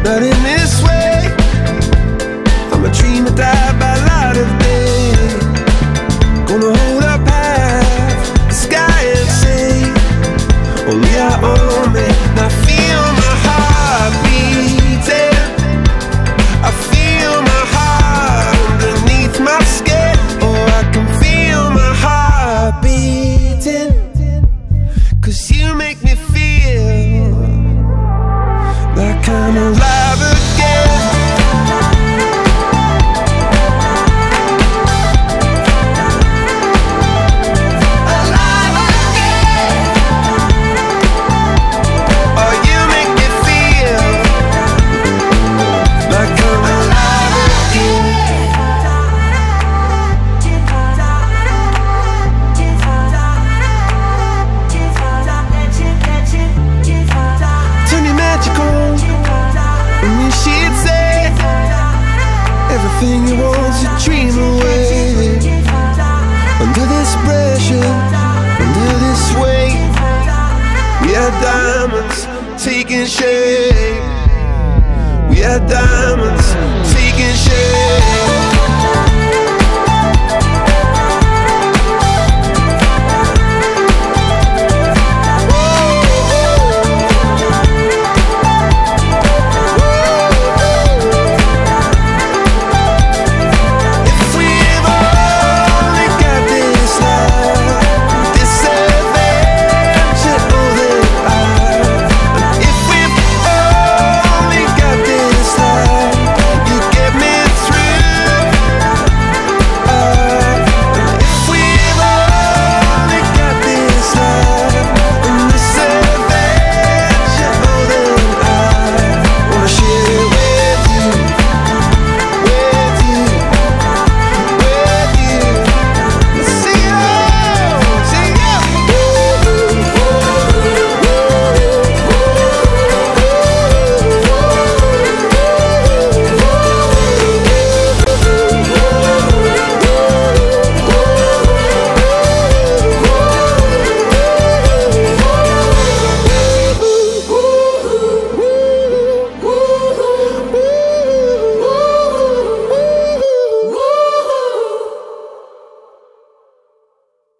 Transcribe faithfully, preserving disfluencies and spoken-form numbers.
not in this way. I'm a dream that died by light of day. Gonna hold up half the sky and say, only I own me. Now feel my heart beating. I feel my heart underneath my skin. Oh, I can feel my heart beating. Cause you make me feel like I'm alive again. Alive again. Oh, you make me feel like I'm alive again. Turn your magic on, and you she'd say everything you want to dream away. Under this pressure, under this weight, we are diamonds taking shape. We are diamonds taking shape.